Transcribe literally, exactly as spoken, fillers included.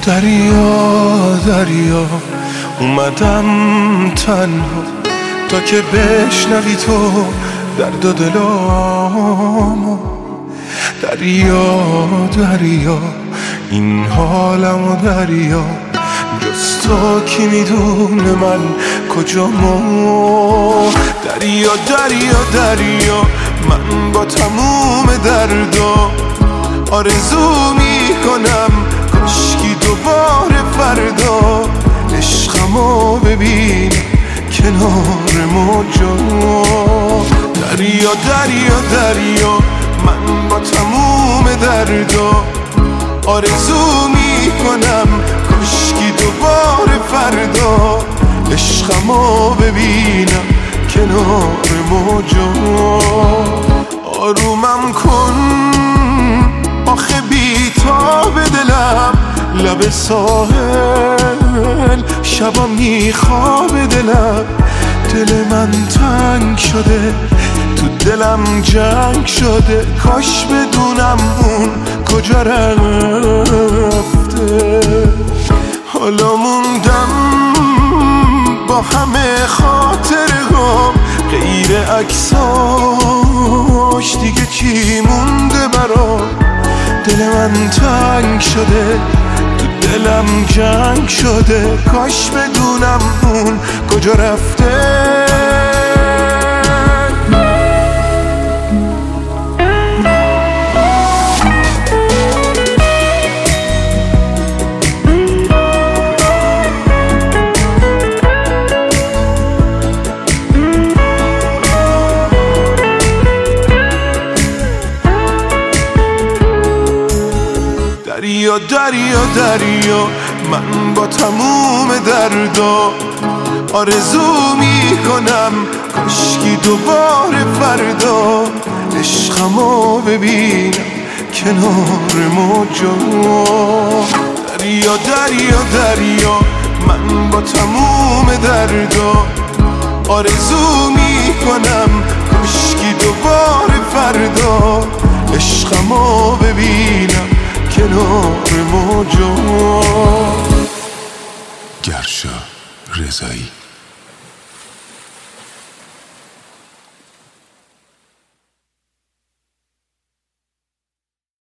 دریا دریا اومدم تنها تا که بشنوی تو درد و دلامو. دریا دریا این حالمو دریا، جز تو کی میدونه من کجامو. دریا دریا دریا من با تموم دردا آرزو میکنم کاشکی دوباره فردا عشقمو ببین کنار موجا. دریا دریا دریا من با تموم دردا آرزو میکنم کاشکی دوباره فردا عشقمو ببینم کنار موجا. آرومم کن آخه بی‌تاب دلم لب ساحل شبا میخواب دلم. دل من تنگ شده تو دلم جنگ شده، کاش بدونم اون کجا رفته. حالا موندم با همه خاطرهام، غیر عکساش دیگه چی مونده برام. دل من تنگ شده تو دلم جنگ شده، کاش بدونم اون کجا رفته. دریا دریا دریا من با تموم دردا آرزو میکنم کاشکی دوباره فردا عشقمو ببینم کنار موجا. دریا دریا دریا من با تموم دردا آرزو میکنم کاشکی دوباره فردا عشقمو ببینم کنار موجا. گرشا رضایی.